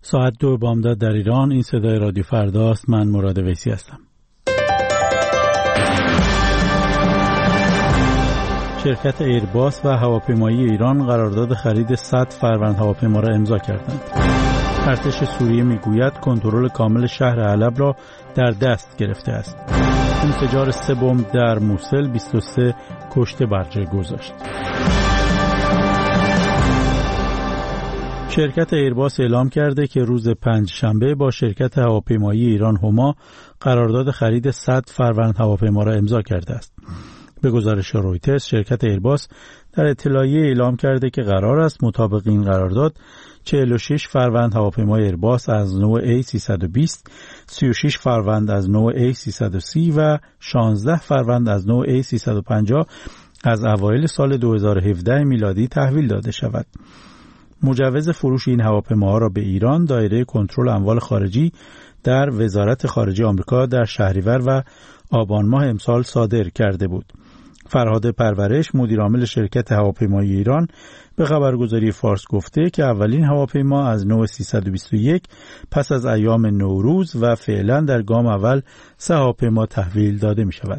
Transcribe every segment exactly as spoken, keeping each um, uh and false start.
ساعت دو بامداد در ایران. این صدای رادیو فرداست. من مراد ویسی هستم. شرکت ایرباس و هواپیمایی ایران قرارداد خرید صد فروند هواپیما را امضا کردند. ارتش سوریه میگوید کنترل کامل شهر حلب را در دست گرفته است. انفجار سه بمب در موسل بیست و سه کشته بر جای گذاشت. شرکت ایرباس اعلام کرده که روز پنج شنبه با شرکت هواپیمایی ایران هما قرارداد خرید صد فروند هواپیما را امضا کرده است. به گزارش رویترز، شرکت ایرباس در اطلاعیه اعلام کرده که قرار است مطابق این قرارداد چهل و شش فروند هواپیمای ایرباس از نوع ای سیصد و بیست، سی و شش فروند از نوع ای سیصد و سی و شانزده فروند از نوع ای سیصد و پنجاه از اوایل سال دو هزار و هفده میلادی تحویل داده شود. مجوز فروش این هواپیماها را به ایران دایره کنترل اموال خارجی در وزارت خارجه آمریکا در شهریور و آبان ماه امسال صادر کرده بود. فرهاد پرورش، مدیر عامل شرکت هواپیمایی ایران، به خبرگزاری فارس گفته که اولین هواپیما از نوع سیصد و بیست و یک پس از ایام نوروز و فعلا در گام اول سه هواپیما تحویل داده می شود.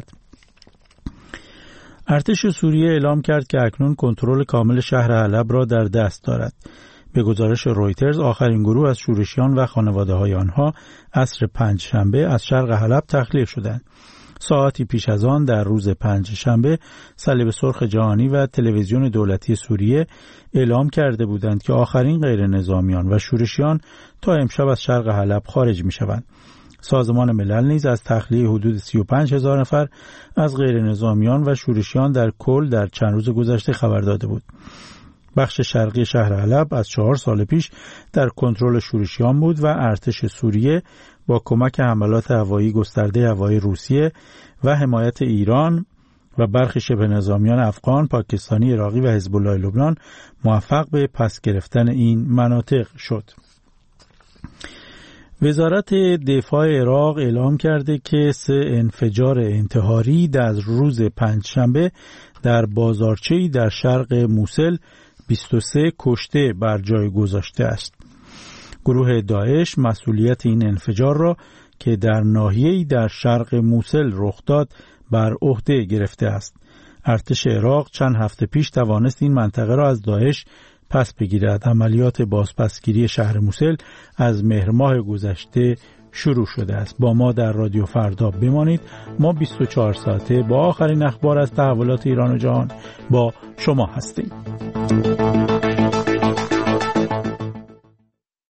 ارتش سوریه اعلام کرد که اکنون کنترل کامل شهر حلب را در دست دارد. به گزارش رویترز، آخرین گروه از شورشیان و خانواده های آنها عصر پنج شنبه از شرق حلب تخلیه شدند. ساعتی پیش از آن در روز پنج شنبه صلیب سرخ جهانی و تلویزیون دولتی سوریه اعلام کرده بودند که آخرین غیر نظامیان و شورشیان تا امشب از شرق حلب خارج می شوند. سازمان ملل نیز از تخلیه حدود سی و پنج هزار نفر از غیر نظامیان و شورشیان در کل در چند روز گذشته خبر داده بود. بخش شرقی شهر حلب از چهار سال پیش در کنترل شورشیان بود و ارتش سوریه با کمک حملات هوایی گسترده هوایی روسیه و حمایت ایران و برخی شبه نظامیان افغان، پاکستانی، عراقی و حزب الله لبنان موفق به پس گرفتن این مناطق شد. وزارت دفاع عراق اعلام کرده که سه انفجار انتحاری در روز پنجشنبه در بازارچه‌ای در شرق موسل بیست و سه کشته بر جای گذاشته است. گروه داعش مسئولیت این انفجار را که در ناحیه‌ای در شرق موسل رخ داد بر عهده گرفته است. ارتش عراق چند هفته پیش توانست این منطقه را از داعش پس بگیرد. عملیات بازپسگیری شهر موسل از مهر ماه گذشته شروع شده است. با ما در رادیو فردا بمانید. ما بیست و چهار ساعته با آخرین اخبار از تحولات ایران و جهان با شما هستیم.